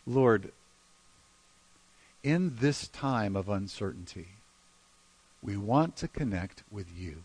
Lord, in this time of uncertainty, we want to connect with you.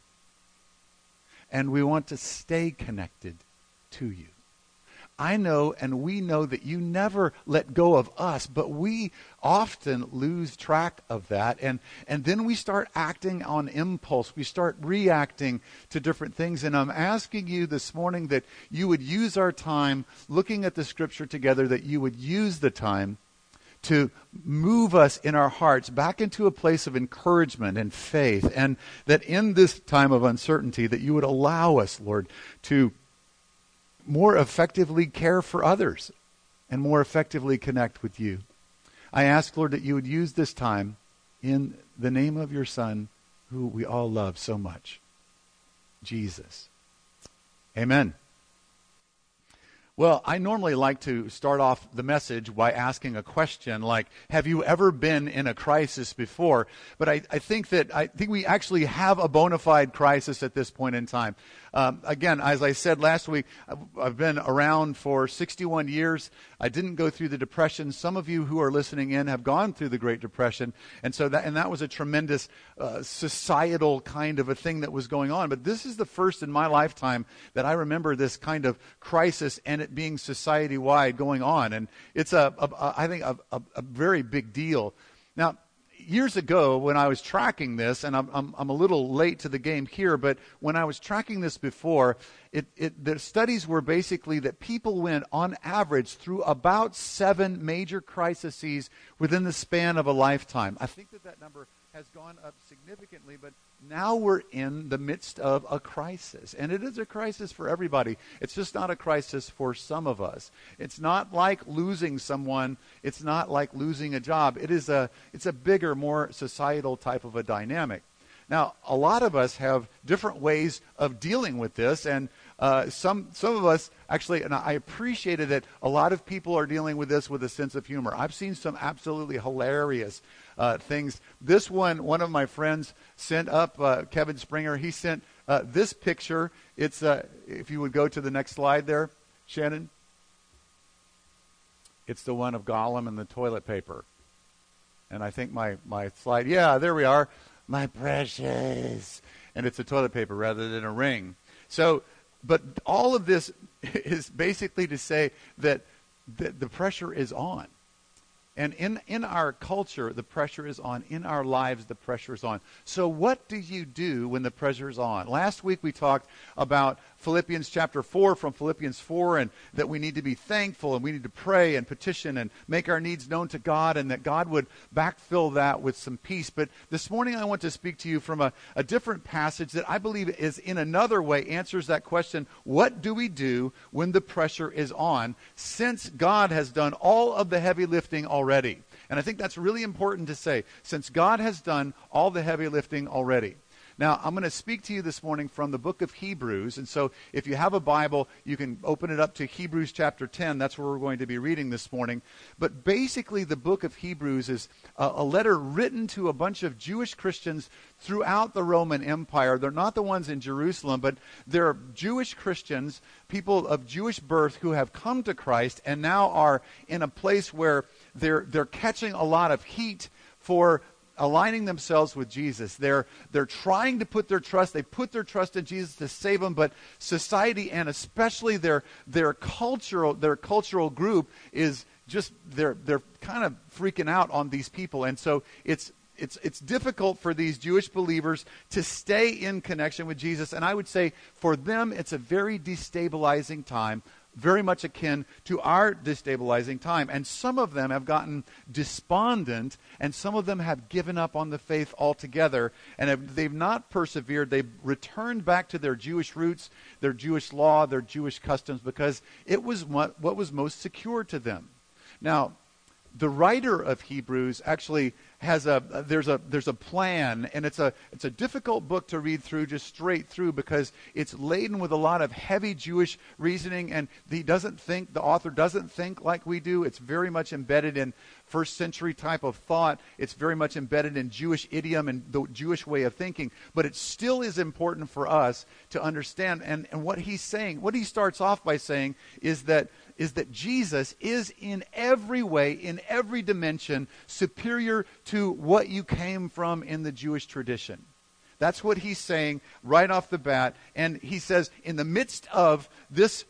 And we want to stay connected to you. I know and we know that you never let go of us, but we often lose track of that. And then we start acting on impulse. We start reacting to different things. And I'm asking you this morning that you would use our time looking at the Scripture together, that you would use the time to move us in our hearts back into a place of encouragement and faith. And that in this time of uncertainty, that you would allow us, Lord, to more effectively care for others and more effectively connect with you. I ask, Lord, that you would use this time in the name of your Son, who we all love so much, Jesus. Amen. Well, I normally like to start off the message by asking a question like, have you ever been in a crisis before? But I think we actually have a bona fide crisis at this point in time. Again, as I said last week, I've been around for 61 years. I didn't go through the Depression. Some of you who are listening in have gone through the Great Depression. And so that was a tremendous societal kind of a thing that was going on. But this is the first in my lifetime that I remember this kind of crisis and it being society-wide going on. And it's I think a very big deal. Now, years ago, when I was tracking this, and I'm a little late to the game here, but when I was tracking this before, the studies were basically that people went, on average, through about 7 major crises within the span of a lifetime. I think that number has gone up significantly, but now we're in the midst of a crisis. And it is a crisis for everybody. It's just not a crisis for some of us. It's not like losing someone. It's not like losing a job. It's a bigger, more societal type of a dynamic. Now, a lot of us have different ways of dealing with this, and some of us actually, and I appreciated that a lot of people are dealing with this with a sense of humor. I've seen some absolutely hilarious things. This one of my friends sent up, Kevin Springer, he sent this picture. It's, if you would go to the next slide there, Shannon. It's the one of Gollum and the toilet paper. And I think my slide, yeah, there we are. My precious. And it's a toilet paper rather than a ring. So, but all of this is basically to say that the pressure is on. And in our culture, the pressure is on. In our lives, the pressure is on. So what do you do when the pressure is on? Last week we talked about Philippians chapter 4 from Philippians 4, and that we need to be thankful and we need to pray and petition and make our needs known to God, and that God would backfill that with some peace. But this morning I want to speak to you from a different passage that I believe is in another way answers that question, what do we do when the pressure is on, since God has done all of the heavy lifting already. And I think that's really important to say, since God has done all the heavy lifting already. Now, I'm going to speak to you this morning from the book of Hebrews. And so if you have a Bible, you can open it up to Hebrews chapter 10. That's where we're going to be reading this morning. But basically, the book of Hebrews is a letter written to a bunch of Jewish Christians throughout the Roman Empire. They're not the ones in Jerusalem, but they're Jewish Christians, people of Jewish birth who have come to Christ and now are in a place where they're catching a lot of heat for aligning themselves with Jesus. They're trying to put their trust in Jesus to save them, but society and especially their cultural group is just they're kind of freaking out on these people. And so it's difficult for these Jewish believers to stay in connection with Jesus. And I would say for them it's a very destabilizing time, very much akin to our destabilizing time. And some of them have gotten despondent, and some of them have given up on the faith altogether. And they've not persevered. They've returned back to their Jewish roots, their Jewish law, their Jewish customs, because it was what was most secure to them. Now, the writer of Hebrews actually there's a plan, and it's a difficult book to read through just straight through because it's laden with a lot of heavy Jewish reasoning, and the author doesn't think like we do. It's very much embedded in first century type of thought. It's very much embedded in Jewish idiom and the Jewish way of thinking, but it still is important for us to understand. And what he's saying, what he starts off by saying is that Jesus is in every way, in every dimension, superior to what you came from in the Jewish tradition. That's what he's saying right off the bat. And he says, in the midst of this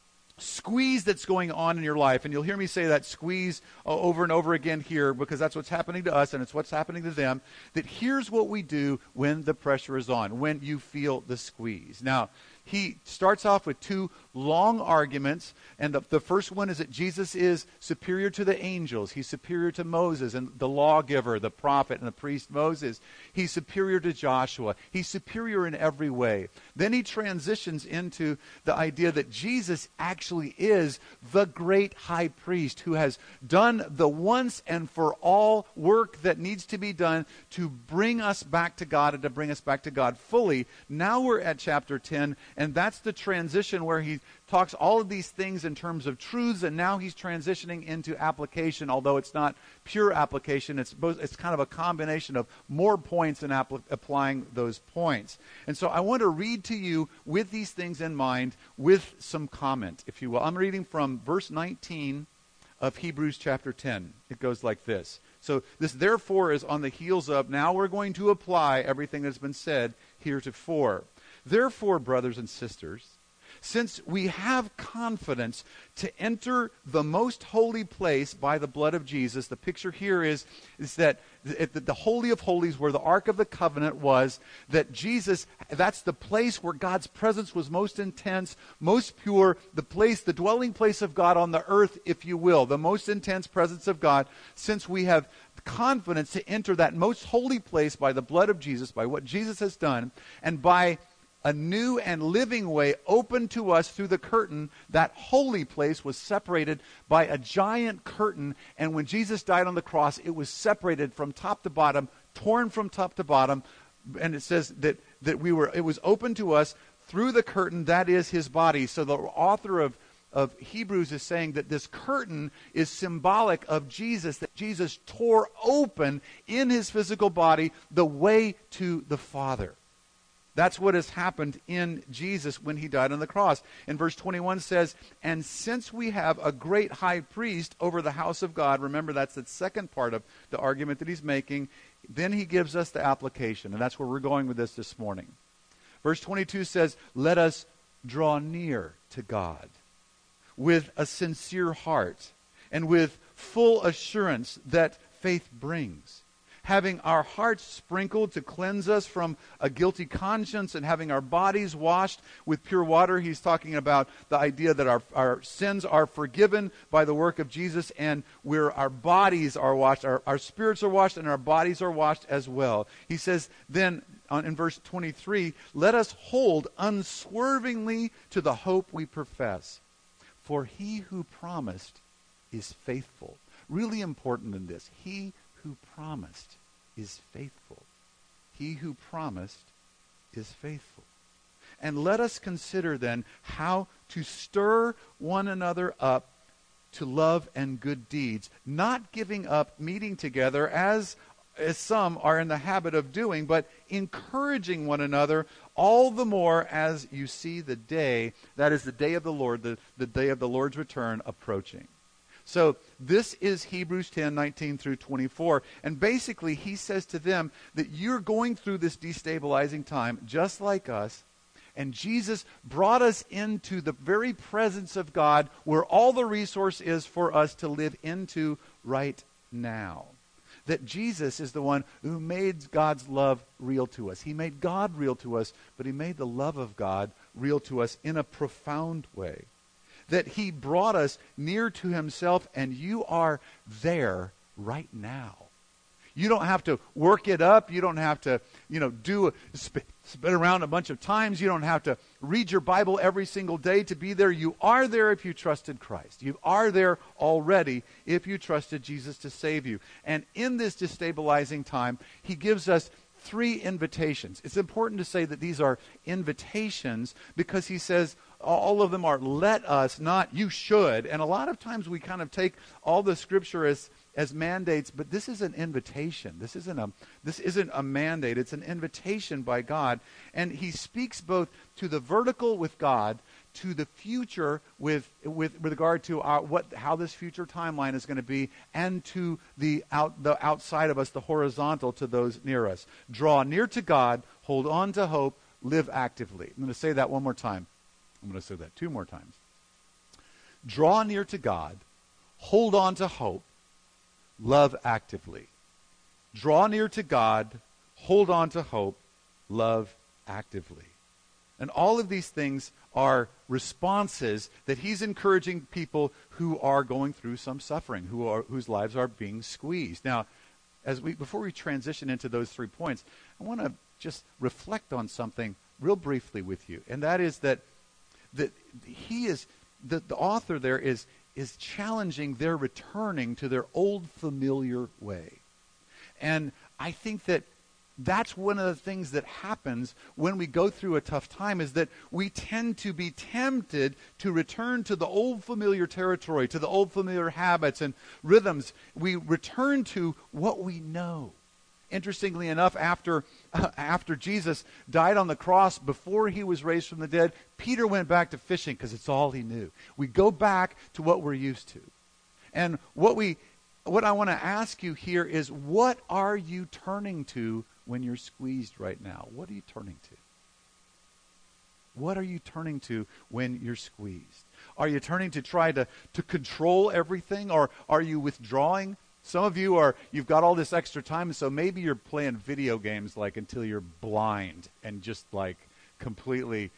squeeze that's going on in your life, and you'll hear me say that squeeze over and over again here because that's what's happening to us and it's what's happening to them, that here's what we do when the pressure is on, when you feel the squeeze. Now, he starts off with two long arguments, and the first one is that Jesus is superior to the angels. He's superior to Moses and the lawgiver, the prophet, and the priest Moses. He's superior to Joshua. He's superior in every way. Then he transitions into the idea that Jesus actually is the great high priest who has done the once and for all work that needs to be done to bring us back to God and to bring us back to God fully. Now we're at chapter 10, and that's the transition where he talks all of these things in terms of truths, and now he's transitioning into application, although it's not pure application. It's kind of a combination of more points and applying those points. And so I want to read to you with these things in mind with some comment, if you will. I'm reading from verse 19 of Hebrews chapter 10. It goes like this. So this therefore is on the heels of, now we're going to apply everything that's been said heretofore. Therefore, brothers and sisters, since we have confidence to enter the most holy place by the blood of Jesus, the picture here is that the Holy of Holies, where the Ark of the Covenant was, that Jesus, that's the place where God's presence was most intense, most pure, the dwelling place of God on the earth, if you will, the most intense presence of God. Since we have confidence to enter that most holy place by the blood of Jesus, by what Jesus has done, and by a new and living way open to us through the curtain. That holy place was separated by a giant curtain, and when Jesus died on the cross, it was separated from top to bottom, torn from top to bottom, and it says that it was open to us through the curtain, that is his body. So the author of Hebrews is saying that this curtain is symbolic of Jesus, that Jesus tore open in his physical body the way to the Father. That's what has happened in Jesus when he died on the cross. And verse 21 says, and since we have a great high priest over the house of God, remember that's the second part of the argument that he's making, then he gives us the application. And that's where we're going with this morning. Verse 22 says, let us draw near to God with a sincere heart and with full assurance that faith brings, having our hearts sprinkled to cleanse us from a guilty conscience and having our bodies washed with pure water. He's talking about the idea that our sins are forgiven by the work of Jesus, and our bodies are washed, our spirits are washed, and our bodies are washed as well. He says then in verse 23, let us hold unswervingly to the hope we profess, for he who promised is faithful. Really important in this, he who promised is faithful. He who promised is faithful. And let us consider then how to stir one another up to love and good deeds, not giving up meeting together as some are in the habit of doing, but encouraging one another, all the more as you see the day, that is the day of the Lord, the day of the Lord's return approaching. So this is Hebrews 10, 19 through 24. And basically he says to them that you're going through this destabilizing time just like us. And Jesus brought us into the very presence of God where all the resource is for us to live into right now. That Jesus is the one who made God's love real to us. He made God real to us, but he made the love of God real to us in a profound way. That he brought us near to himself, and you are there right now. You don't have to work it up. You don't have to, spin around a bunch of times. You don't have to read your Bible every single day to be there. You are there if you trusted Christ. You are there already if you trusted Jesus to save you. And in this destabilizing time, he gives us 3 invitations. It's important to say that these are invitations because he says all of them are let us, not you should. And a lot of times we kind of take all the scripture as mandates, but this is an invitation. This isn't a mandate. It's an invitation by God. And he speaks both to the vertical with God, to the future with regard to how this future timeline is going to be, and to the outside of us, the horizontal, to those near us. Draw near to God, hold on to hope, live actively. I'm going to say that one more time. I'm going to say that 2 more times. Draw near to God, hold on to hope, love actively. Draw near to God, hold on to hope, love actively. And all of these things are responses that he's encouraging people who are going through some suffering, whose lives are being squeezed. Now, before we transition into those 3 points, I want to just reflect on something real briefly with you, and that is that the author there is challenging their returning to their old familiar way. And I think that's one of the things that happens when we go through a tough time, is that we tend to be tempted to return to the old familiar territory, to the old familiar habits and rhythms. We return to what we know. Interestingly enough, after Jesus died on the cross, before he was raised from the dead, Peter went back to fishing because it's all he knew. We go back to what we're used to. And what I want to ask you here is, what are you turning to when you're squeezed right now? What are you turning to? What are you turning to when you're squeezed? Are you turning to try to control everything, or are you withdrawing? Some of you've got all this extra time, so maybe you're playing video games until you're blind and just completely,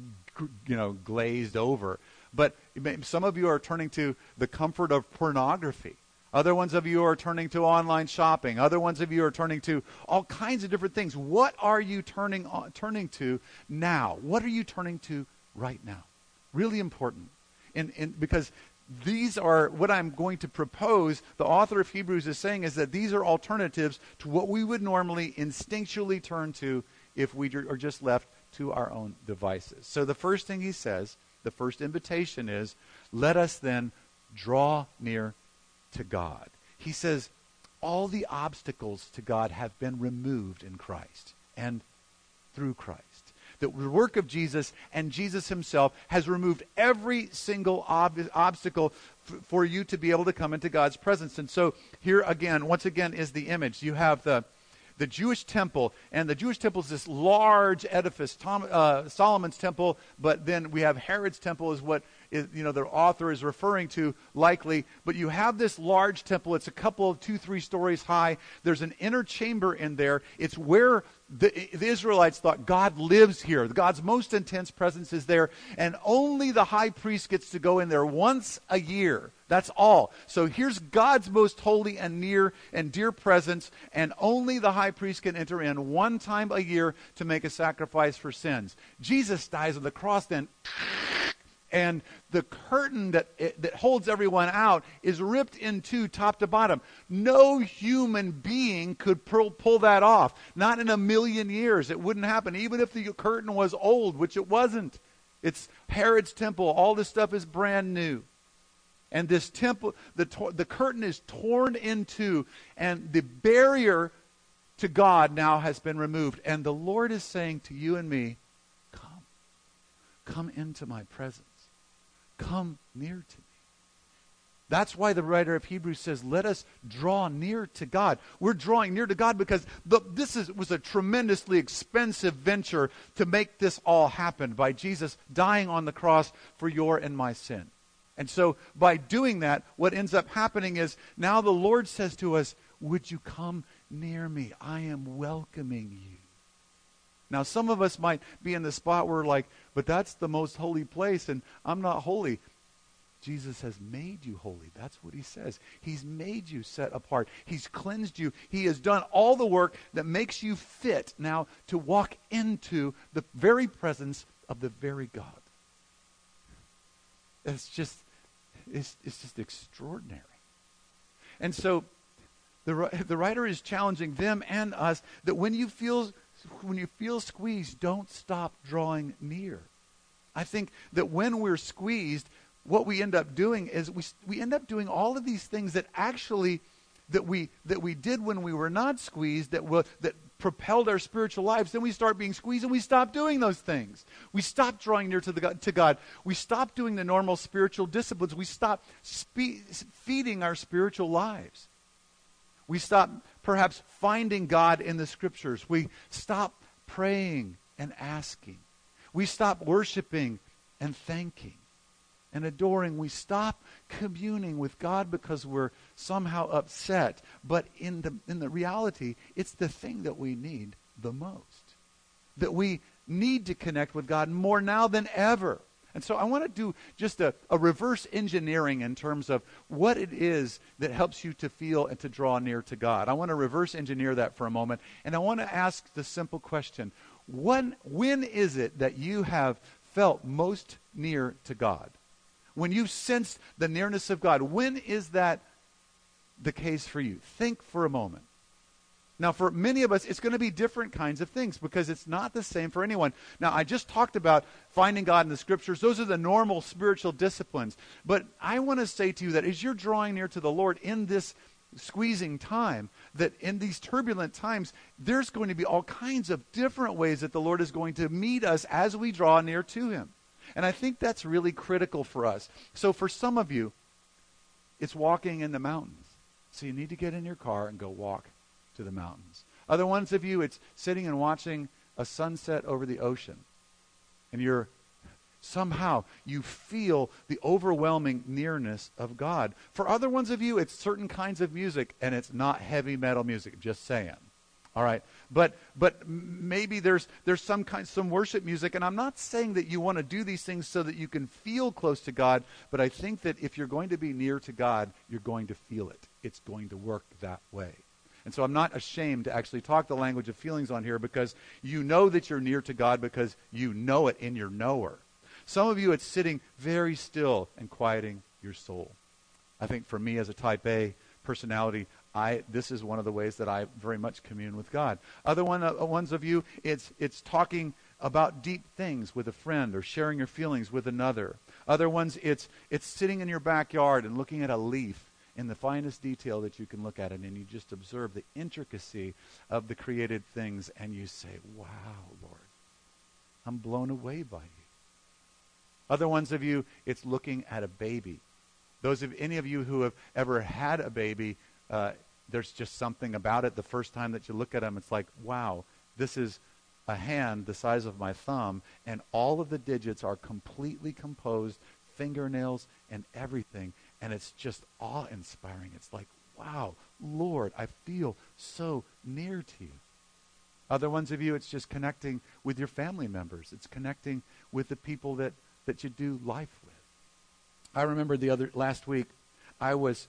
glazed over. But some of you are turning to the comfort of pornography. Other ones of you are turning to online shopping. Other ones of you are turning to all kinds of different things. What are you turning to now? What are you turning to right now? Really important. Because these are what I'm going to propose. The author of Hebrews is saying is that these are alternatives to what we would normally instinctually turn to if we are just left to our own devices. So the first thing he says, the first invitation is, let us then draw near to God. He says all the obstacles to God have been removed in Christ and through Christ. The work of Jesus and Jesus himself has removed every single obstacle for you to be able to come into God's presence. And so here again, once again, is the image. You have the Jewish temple, and the Jewish temple is this large edifice, Solomon's temple, but then we have Herod's temple is what the author is referring to likely. But you have this large temple. It's a couple of 2-3 stories high. There's an inner chamber in there. It's where the Israelites thought God lives here. God's most intense presence is there, and only the high priest gets to go in there once a year. That's all. So here's God's most holy and near and dear presence, and only the high priest can enter in one time a year to make a sacrifice for sins. Jesus dies on the cross then, and the curtain that holds everyone out is ripped in two, top to bottom. No human being could pull that off. Not in a million years. It wouldn't happen. Even if the curtain was old, which it wasn't. It's Herod's temple. All this stuff is brand new. And this temple, the curtain is torn in two, and the barrier to God now has been removed. And the Lord is saying to you and me, come into my presence. Come near to me. That's why the writer of Hebrews says, let us draw near to God. We're drawing near to God because was a tremendously expensive venture to make this all happen by Jesus dying on the cross for your and my sin. And so by doing that, what ends up happening is now the Lord says to us, would you come near me? I am welcoming you. Now, some of us might be in the spot where we're like, but that's the most holy place, and I'm not holy. Jesus has made you holy. That's what he says. He's made you set apart. He's cleansed you. He has done all the work that makes you fit now to walk into the very presence of the very God. It's just extraordinary. And so the writer is challenging them and us that when you feel squeezed, don't stop drawing near. I think that when we're squeezed, what we end up doing is we end up doing all of these things that actually that we did when we were not squeezed, that propelled our spiritual lives. Then we start being squeezed and we stop doing those things. We stop drawing near to God. We stop doing the normal spiritual disciplines. We stop feeding our spiritual lives. We stop perhaps finding God in the Scriptures. We stop praying and asking. We stop worshiping and thanking and adoring. We stop communing with God because we're somehow upset. But in the reality, it's the thing that we need the most. That we need to connect with God more now than ever. And so I want to do just a reverse engineering in terms of what it is that helps you to feel and to draw near to God. I want to reverse engineer that for a moment. And I want to ask the simple question, when is it that you have felt most near to God? When you sensed the nearness of God, when is that the case for you? Think for a moment. Now, for many of us, it's going to be different kinds of things because it's not the same for anyone. Now, I just talked about finding God in the Scriptures. Those are the normal spiritual disciplines. But I want to say to you that as you're drawing near to the Lord in this squeezing time, that in these turbulent times, there's going to be all kinds of different ways that the Lord is going to meet us as we draw near to Him. And I think that's really critical for us. So for some of you, it's walking in the mountains. So you need to get in your car and go walk to the mountains. Other ones of you, it's sitting and watching a sunset over the ocean. And somehow you feel the overwhelming nearness of God. For other ones of you, it's certain kinds of music, and it's not heavy metal music, just saying. All right, but maybe there's some worship music, and I'm not saying that you want to do these things so that you can feel close to God, but I think that if you're going to be near to God, you're going to feel it. It's going to work that way. And so I'm not ashamed to actually talk the language of feelings on here because you know that you're near to God because you know it in your knower. Some of you, it's sitting very still and quieting your soul. I think for me as a type A personality, this is one of the ways that I very much commune with God. Other ones of you, it's talking about deep things with a friend or sharing your feelings with another. Other ones, it's sitting in your backyard and looking at a leaf in the finest detail that you can look at it, and you just observe the intricacy of the created things, and you say, wow, Lord, I'm blown away by you. Other ones of you, it's looking at a baby. Any of you who have ever had a baby, there's just something about it. The first time that you look at them, it's like, wow, this is a hand the size of my thumb, and all of the digits are completely composed, fingernails and everything, and it's just awe-inspiring. It's like, wow, Lord, I feel so near to you. Other ones of you, it's just connecting with your family members. It's connecting with the people that you do life with. I remember last week, I was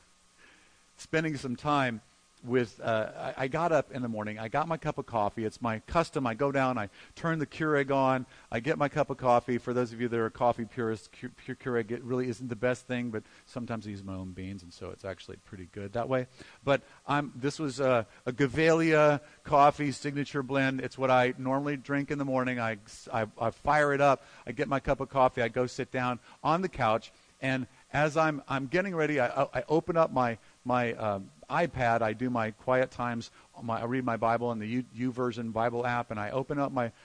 spending some time with, I got up in the morning, I got my cup of coffee. It's my custom. I go down, I turn the Keurig on, I get my cup of coffee. For those of you that are coffee purists, Keurig really isn't the best thing, but sometimes I use my own beans, and so it's actually pretty good that way. But this was a Gevalia coffee signature blend. It's what I normally drink in the morning. I fire it up, I get my cup of coffee, I go sit down on the couch, and as I'm getting ready, I open up my iPad. I do my quiet times. I read my Bible in the YouVersion Bible app, and I open up my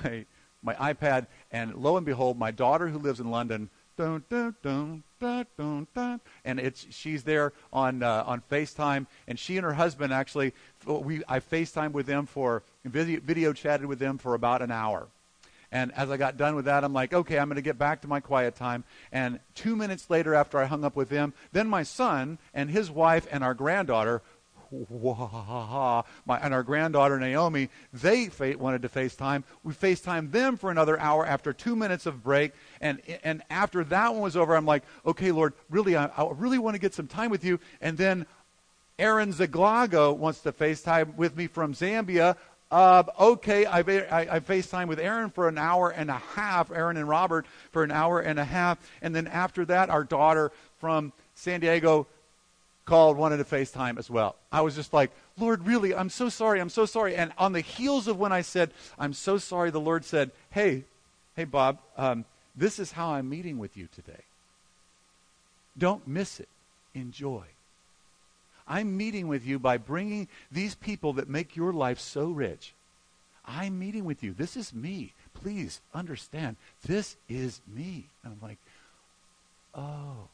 iPad, and lo and behold, my daughter who lives in London, dun, dun, dun, dun, dun, dun, and she's there on FaceTime, and she and her husband actually, I FaceTimed with them video chatted with them for about an hour. And as I got done with that, I'm like, okay, I'm going to get back to my quiet time. And 2 minutes later, after I hung up with them, then my son and his wife and our granddaughter, and our granddaughter Naomi, they wanted to FaceTime. We FaceTimed them for another hour after 2 minutes of break. And after that one was over, I'm like, okay, Lord, really, I really want to get some time with you. And then Aaron Zaglago wants to FaceTime with me from Zambia. okay, I FaceTime with Aaron for an hour and a half, Aaron and Robert for an hour and a half. And then after that, our daughter from San Diego called, wanted to FaceTime as well. I was just like, Lord, really, I'm so sorry. And on the heels of when I said, I'm so sorry, the Lord said, hey, Bob, this is how I'm meeting with you today. Don't miss it. Enjoy. I'm meeting with you by bringing these people that make your life so rich. I'm meeting with you. This is me. Please understand, this is me. And I'm like, oh.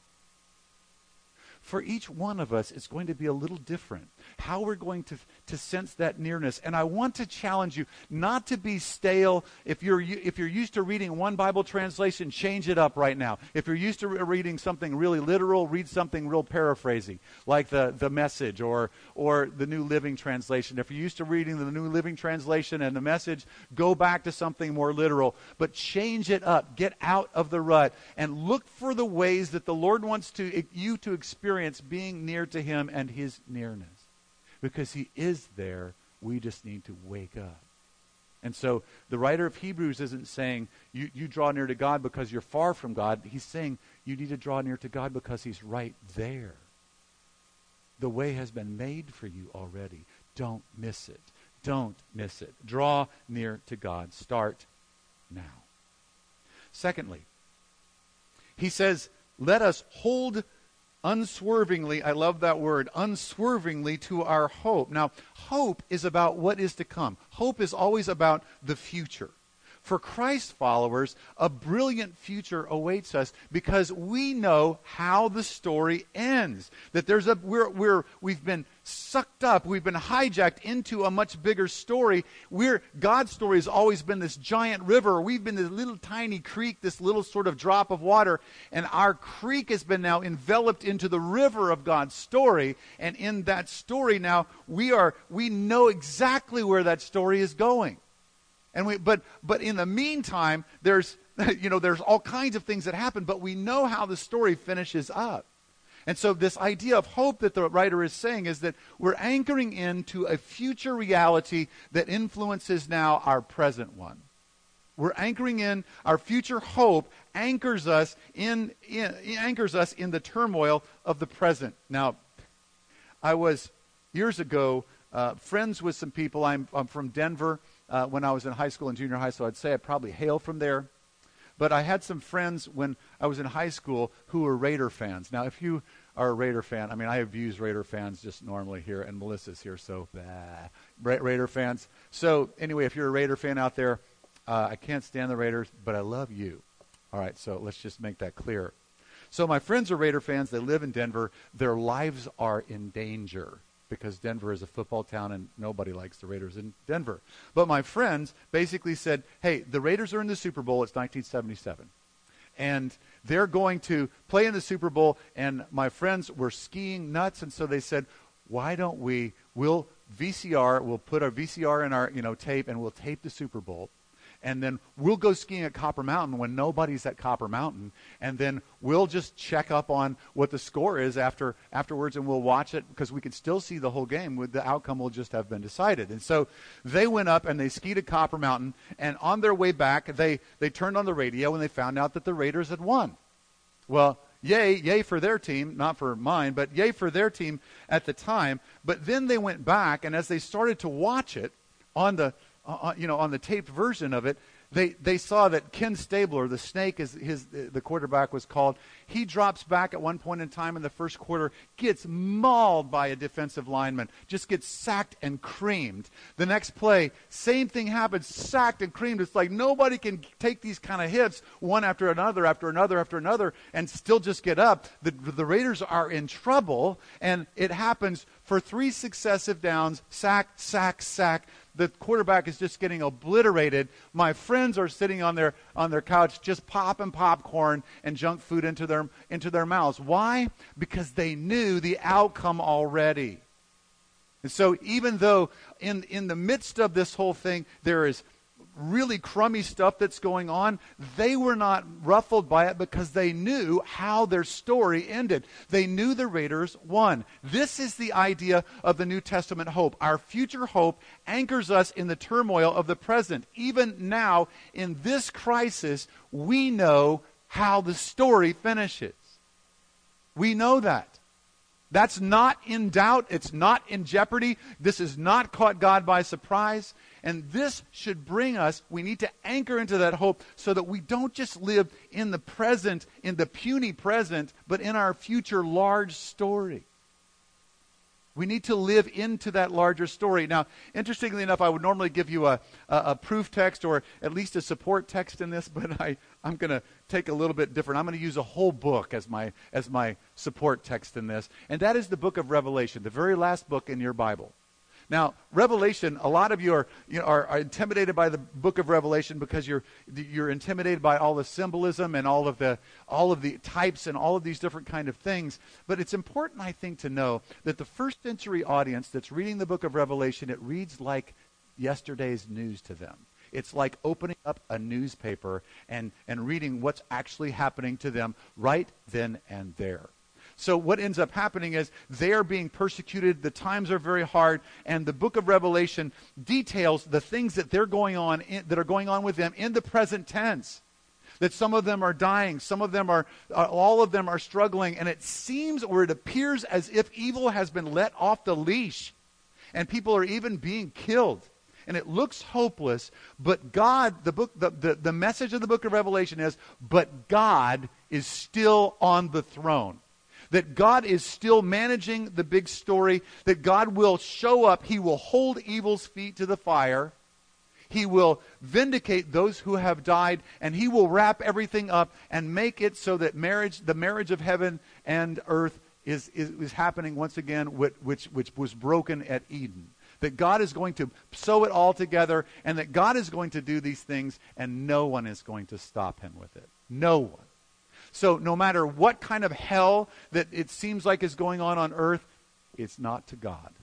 For each one of us, it's going to be a little different. How we're going to sense that nearness. And I want to challenge you not to be stale. If you're used to reading one Bible translation, change it up right now. If you're used to reading something really literal, read something real paraphrasing, like the Message or the New Living Translation. If you're used to reading the New Living Translation and the Message, go back to something more literal. But change it up. Get out of the rut and look for the ways that the Lord wants you to experience being near to him and his nearness. Because he is there, we just need to wake up. And so the writer of Hebrews isn't saying you draw near to God because you're far from God. He's saying you need to draw near to God because he's right there. The way has been made for you already. Don't miss it. Don't miss it. Draw near to God. Start now. Secondly, he says, let us hold unswervingly, I love that word, unswervingly to our hope. Now, hope is about what is to come. Hope is always about the future. For Christ followers, a brilliant future awaits us because we know how the story ends. That we've been sucked up, we've been hijacked into a much bigger story. God's story has always been this giant river. We've been this little tiny creek, this little sort of drop of water, and our creek has been now enveloped into the river of God's story. And in that story now, we know exactly where that story is going. And but in the meantime, there's all kinds of things that happen, but we know how the story finishes up. And so this idea of hope that the writer is saying is that we're anchoring into a future reality that influences now our present one. We're anchoring in our future hope, anchors us in the turmoil of the present. Now, I was years ago friends with some people. I'm from Denver. When I was in high school and junior high, so I'd say I probably hail from there. But I had some friends when I was in high school who were Raider fans. Now, if you are a Raider fan, I mean, I abuse Raider fans just normally here, and Melissa's here, so Raider fans. So anyway, if you're a Raider fan out there, I can't stand the Raiders, but I love you. All right, so let's just make that clear. So my friends are Raider fans. They live in Denver. Their lives are in danger, because Denver is a football town and nobody likes the Raiders in Denver. But my friends basically said, hey, the Raiders are in the Super Bowl. It's 1977. And they're going to play in the Super Bowl. And my friends were skiing nuts. And so they said, why don't we'll put our VCR in our tape, and we'll tape the Super Bowl. And then we'll go skiing at Copper Mountain when nobody's at Copper Mountain. And then we'll just check up on what the score is afterwards, and we'll watch it because we could still see the whole game. The outcome will just have been decided. And so they went up and they skied at Copper Mountain. And on their way back, they turned on the radio and they found out that the Raiders had won. Well, yay for their team, not for mine, but yay for their team at the time. But then they went back, and as they started to watch it on the taped version of it, they saw that Ken Stabler, the Snake, the quarterback was called. He drops back at one point in time in the first quarter, gets mauled by a defensive lineman, just gets sacked and creamed. The next play, same thing happens, sacked and creamed. It's like nobody can take these kind of hits one after another, and still just get up. The Raiders are in trouble, and it happens for 3 successive downs, sack. The quarterback is just getting obliterated. My friends are sitting on their couch just popping popcorn and junk food into their mouths. Why? Because they knew the outcome already. And so even though in the midst of this whole thing there is really crummy stuff that's going on, they were not ruffled by it because they knew how their story ended. They knew the Raiders won. This is the idea of the New Testament hope. Our future hope anchors us in the turmoil of the present. Even now, in this crisis, we know how the story finishes. We know that. That's not in doubt. It's not in jeopardy. This has not caught God by surprise. And this should bring us, we need to anchor into that hope so that we don't just live in the present, in the puny present, but in our future large story. We need to live into that larger story. Now, interestingly enough, I would normally give you a proof text or at least a support text in this, but I'm going to take a little bit different. I'm going to use a whole book as my support text in this, and that is the book of Revelation, the very last book in your Bible. Now, Revelation, a lot of you are intimidated by the book of Revelation because you're intimidated by all the symbolism and all of the types and all of these different kind of things. But it's important, I think, to know that the first century audience that's reading the book of Revelation, it reads like yesterday's news to them. It's like opening up a newspaper and reading what's actually happening to them right then and there. So what ends up happening is they are being persecuted, the times are very hard, and the book of Revelation details the things that that are going on with them in the present tense. That some of them are dying, some of them all of them are struggling, and it seems or it appears as if evil has been let off the leash, and people are even being killed. And it looks hopeless, but God, the message of the book of Revelation is, but God is still on the throne. That God is still managing the big story, that God will show up, He will hold evil's feet to the fire, He will vindicate those who have died, and He will wrap everything up and make it so that the marriage of heaven and earth is happening once again, which was broken at Eden. That God is going to sew it all together, and that God is going to do these things, and no one is going to stop Him with it. No one. So no matter what kind of hell that it seems like is going on earth, it's not to God.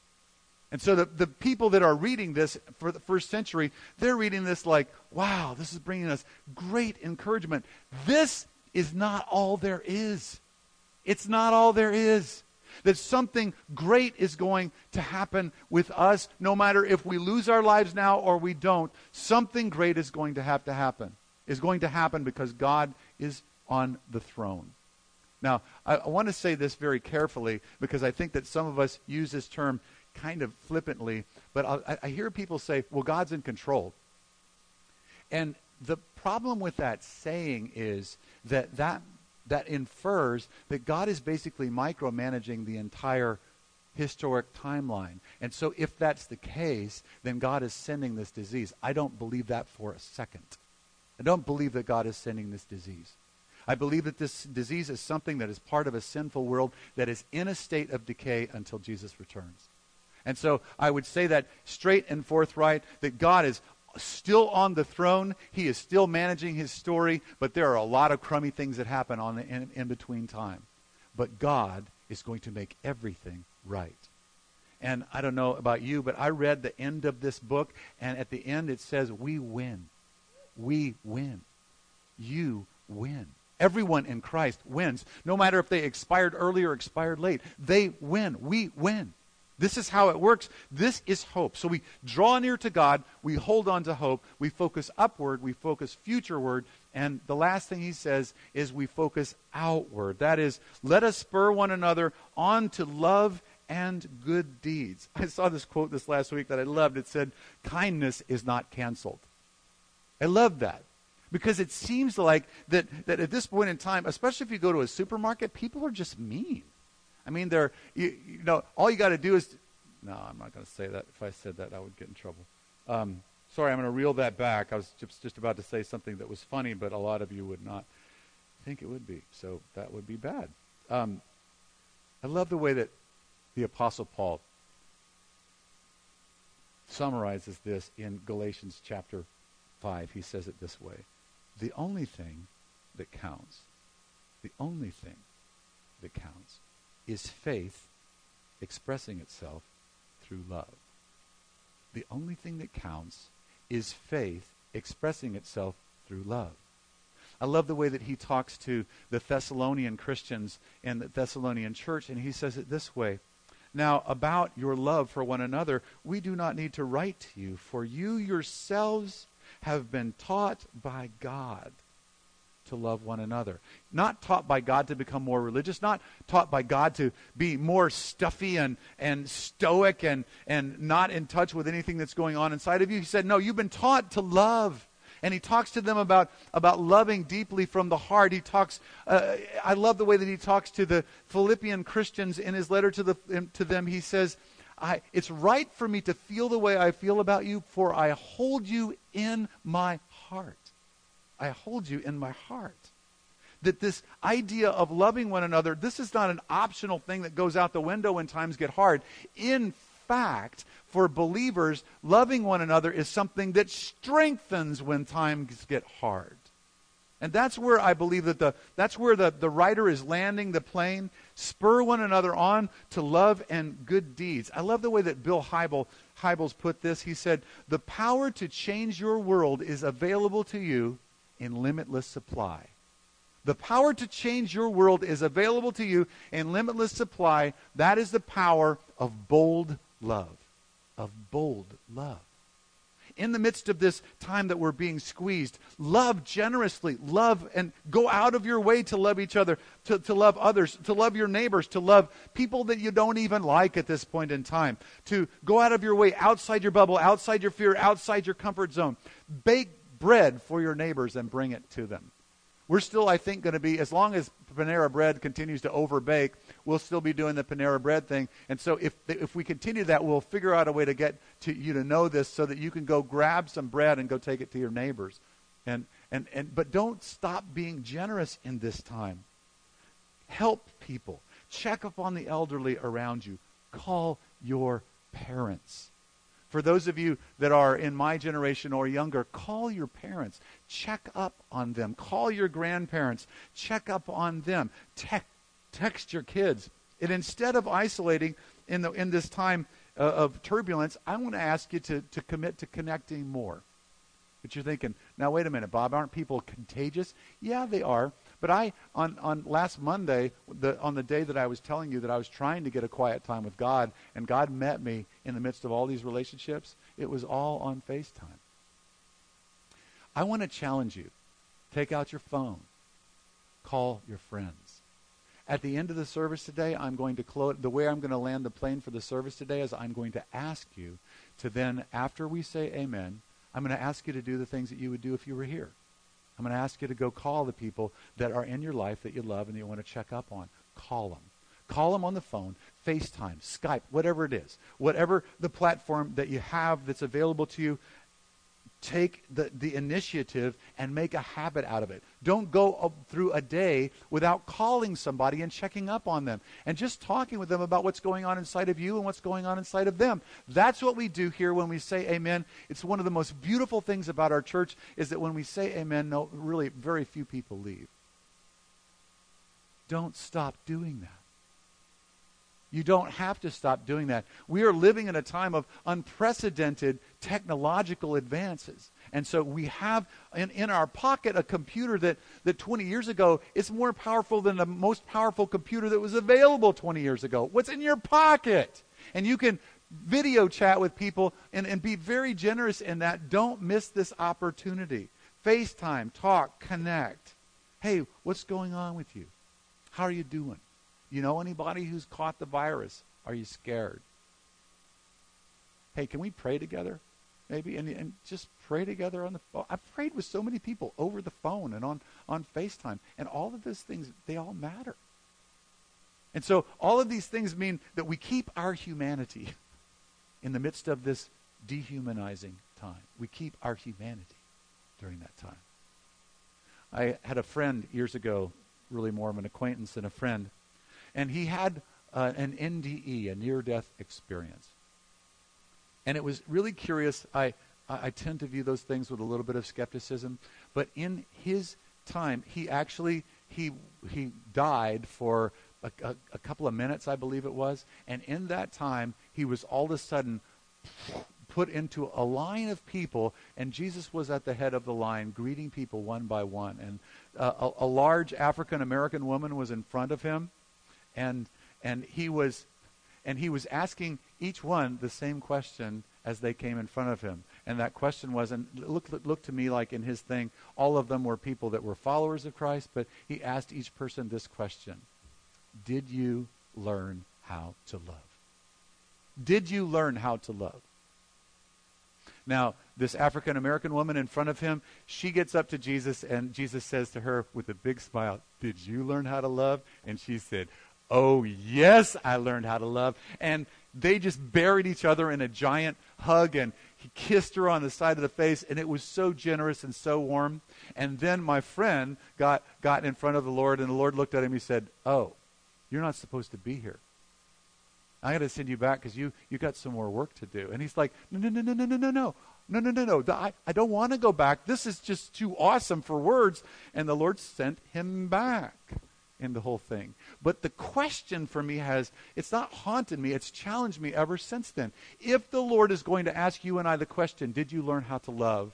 And so the people that are reading this for the first century, they're reading this like, wow, this is bringing us great encouragement. This is not all there is. It's not all there is. That something great is going to happen with us, no matter if we lose our lives now or we don't. Something great is going to have to happen. Is going to happen because God is on the throne. Now, I want to say this very carefully because I think that some of us use this term kind of flippantly, but I hear people say, well, God's in control. And the problem with that saying is that infers that God is basically micromanaging the entire historic timeline. And so if that's the case, then God is sending this disease. I don't believe that for a second. I don't believe that God is sending this disease. I believe that this disease is something that is part of a sinful world that is in a state of decay until Jesus returns. And so I would say that straight and forthright, that God is still on the throne. He is still managing His story, but there are a lot of crummy things that happen in between time. But God is going to make everything right. And I don't know about you, but I read the end of this book, and at the end it says, we win. We win. You win. Everyone in Christ wins. No matter if they expired early or expired late. They win. We win. This is how it works. This is hope. So we draw near to God. We hold on to hope. We focus upward. We focus futureward. And the last thing he says is we focus outward. That is, let us spur one another on to love and good deeds. I saw this quote this last week that I loved. It said, kindness is not canceled. I love that. Because it seems like that at this point in time, especially if you go to a supermarket, people are just mean. I mean, all you got to do is, no, I'm not going to say that. If I said that, I would get in trouble. Sorry, I'm going to reel that back. I was just about to say something that was funny, but a lot of you would not think it would be. So that would be bad. I love the way that the Apostle Paul summarizes this in Galatians chapter 5. He says it this way. The only thing that counts, is faith expressing itself through love. The only thing that counts is faith expressing itself through love. I love the way that he talks to the Thessalonian Christians and the Thessalonian church, and he says it this way. Now, about your love for one another, we do not need to write to you, for you yourselves have been taught by God to love one another. Not taught by God to become more religious, not taught by God to be more stuffy and stoic and not in touch with anything that's going on inside of you. He said, no, you've been taught to love. And he talks to them about loving deeply from the heart. He talks, I love the way that he talks to the Philippian Christians in his letter to them. He says, it's right for me to feel the way I feel about you, for I hold you in my heart. I hold you in my heart. That this idea of loving one another, this is not an optional thing that goes out the window when times get hard. In fact, for believers, loving one another is something that strengthens when times get hard. And that's where I believe that that's where the writer is landing the plane. Spur one another on to love and good deeds. I love the way that Bill Hybels put this. He said, the power to change your world is available to you in limitless supply. The power to change your world is available to you in limitless supply. That is the power of bold love. Of bold love. In the midst of this time that we're being squeezed, love generously, love and go out of your way to love each other, to love others, to love your neighbors, to love people that you don't even like at this point in time, to go out of your way, outside your bubble, outside your fear, outside your comfort zone. Bake bread for your neighbors and bring it to them. We're still, I think, going to be, as long as Panera Bread continues to overbake, we'll still be doing the Panera Bread thing. And so if we continue that, we'll figure out a way to get to you to know this so that you can go grab some bread and go take it to your neighbors. But don't stop being generous in this time. Help people. Check up on the elderly around you. Call your parents. For those of you that are in my generation or younger, call your parents. Check up on them. Call your grandparents. Check up on them. Text your kids. And instead of isolating in this time of turbulence, I want to ask you to commit to connecting more. But you're thinking, now wait a minute, Bob, aren't people contagious? Yeah, they are. But on last Monday, on the day that I was telling you that I was trying to get a quiet time with God, and God met me in the midst of all these relationships, it was all on FaceTime. I want to challenge you. Take out your phone. Call your friends. At the end of the service today, I'm going to close. The way I'm going to land the plane for the service today is I'm going to ask you to then, after we say amen, I'm going to ask you to do the things that you would do if you were here. I'm going to ask you to go call the people that are in your life that you love and that you want to check up on. Call them. Call them on the phone, FaceTime, Skype, whatever it is. Whatever the platform that you have that's available to you, take the initiative and make a habit out of it. Don't go through a day without calling somebody and checking up on them and just talking with them about what's going on inside of you and what's going on inside of them. That's what we do here when we say amen. It's one of the most beautiful things about our church is that when we say amen, really very few people leave. Don't stop doing that. You don't have to stop doing that. We are living in a time of unprecedented technological advances. And so we have in our pocket a computer that 20 years ago is more powerful than the most powerful computer that was available 20 years ago. What's in your pocket? And you can video chat with people and be very generous in that. Don't miss this opportunity. FaceTime, talk, connect. Hey, what's going on with you? How are you doing? You know anybody who's caught the virus? Are you scared? Hey, can we pray together? Maybe, and just pray together on the phone. I've prayed with so many people over the phone and on FaceTime. And all of those things, they all matter. And so all of these things mean that we keep our humanity in the midst of this dehumanizing time. We keep our humanity during that time. I had a friend years ago, really more of an acquaintance than a friend, and he had an NDE, a near-death experience. And it was really curious. I tend to view those things with a little bit of skepticism. But in his time, he died for a couple of minutes, I believe it was. And in that time, he was all of a sudden put into a line of people, and Jesus was at the head of the line, greeting people one by one. And a large African-American woman was in front of him, and he was asking each one the same question as they came in front of him. And that question was, and look to me like in his thing, all of them were people that were followers of Christ, but he asked each person this question: did you learn how to love? Did you learn how to love? Now, this African-American woman in front of him, she gets up to Jesus, and Jesus says to her with a big smile, did you learn how to love? And she said, oh, yes, I learned how to love. And they just buried each other in a giant hug, and he kissed her on the side of the face, and it was so generous and so warm. And then my friend got in front of the Lord, and the Lord looked at him. He said, oh, you're not supposed to be here. I got to send you back because you got some more work to do. And he's like, no. I don't want to go back. This is just too awesome for words. And the Lord sent him back in the whole thing. But the question for me it's not haunted me, it's challenged me ever since then. If the Lord is going to ask you and I the question, did you learn how to love?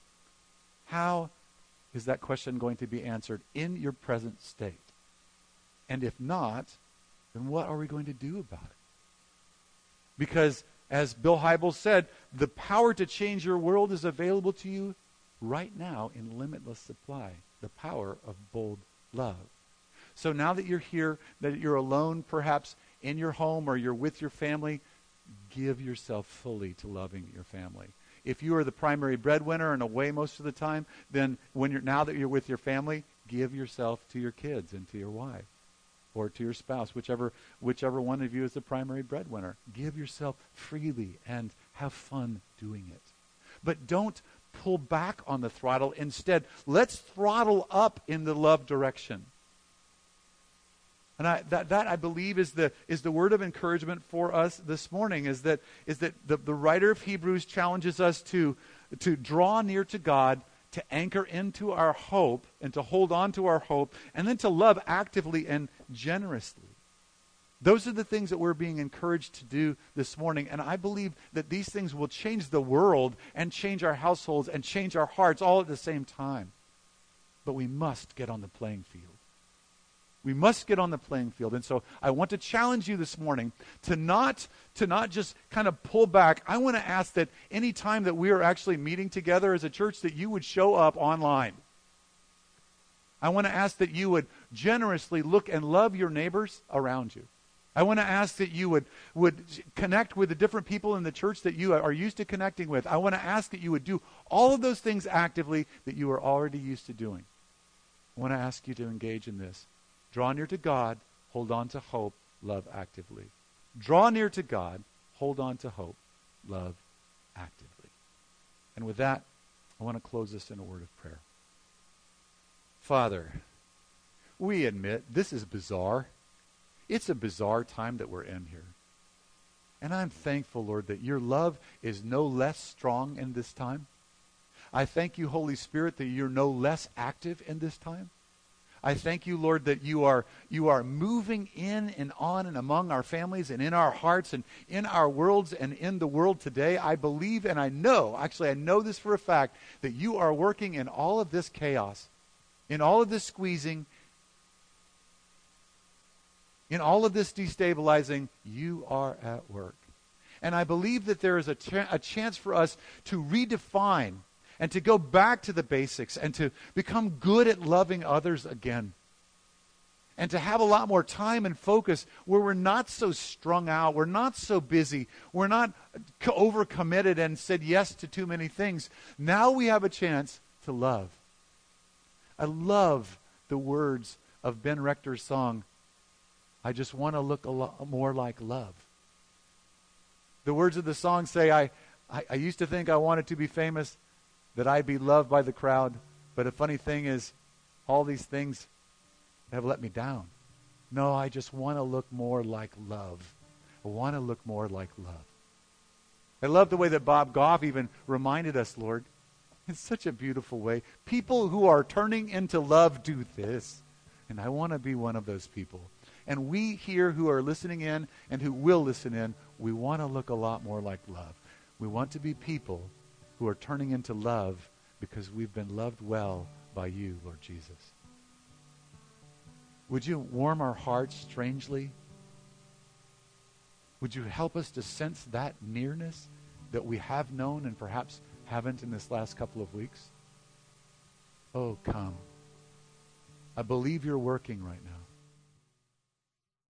How is that question going to be answered in your present state? And if not, then what are we going to do about it? Because, as Bill Hybels said, the power to change your world is available to you right now in limitless supply. The power of bold love. So now that you're here, that you're alone perhaps in your home or you're with your family, give yourself fully to loving your family. If you are the primary breadwinner and away most of the time, then now that you're with your family, give yourself to your kids and to your wife. Or to your spouse, whichever one of you is the primary breadwinner. Give yourself freely and have fun doing it. But don't pull back on the throttle. Instead, let's throttle up in the love direction. And that I believe is the word of encouragement for us this morning, is that the writer of Hebrews challenges us to draw near to God, to anchor into our hope and to hold on to our hope, and then to love actively and generously. Those are the things that we're being encouraged to do this morning, and I believe that these things will change the world and change our households and change our hearts all at the same time. But we must get on the playing field. We must get on the playing field. And so I want to challenge you this morning to not just kind of pull back. I want to ask that any time that we are actually meeting together as a church, that you would show up online. I want to ask that you would generously look and love your neighbors around you. I want to ask that you would connect with the different people in the church that you are used to connecting with. I want to ask that you would do all of those things actively that you are already used to doing. I want to ask you to engage in this. Draw near to God, hold on to hope, love actively. Draw near to God, hold on to hope, love actively. And with that, I want to close this in a word of prayer. Father, we admit this is bizarre. It's a bizarre time that we're in here. And I'm thankful, Lord, that your love is no less strong in this time. I thank you, Holy Spirit, that you're no less active in this time. I thank you, Lord, that you are moving in and on and among our families and in our hearts and in our worlds and in the world today. I believe and I know this for a fact, that you are working in all of this chaos, in all of this squeezing, in all of this destabilizing. You are at work. And I believe that there is a chance for us to redefine and to go back to the basics and to become good at loving others again. And to have a lot more time and focus where we're not so strung out, we're not so busy, we're not overcommitted and said yes to too many things. Now we have a chance to love. I love the words of Ben Rector's song, I just want to look a lot more like love. The words of the song say, I used to think I wanted to be famous, that I'd be loved by the crowd. But a funny thing is, all these things have let me down. No, I just want to look more like love. I want to look more like love. I love the way that Bob Goff even reminded us, Lord, in such a beautiful way. People who are turning into love do this. And I want to be one of those people. And we here who are listening in and who will listen in, we want to look a lot more like love. We want to be people who are turning into love because we've been loved well by you, Lord Jesus. Would you warm our hearts strangely? Would you help us to sense that nearness that we have known and perhaps haven't in this last couple of weeks? Oh, come. I believe you're working right now.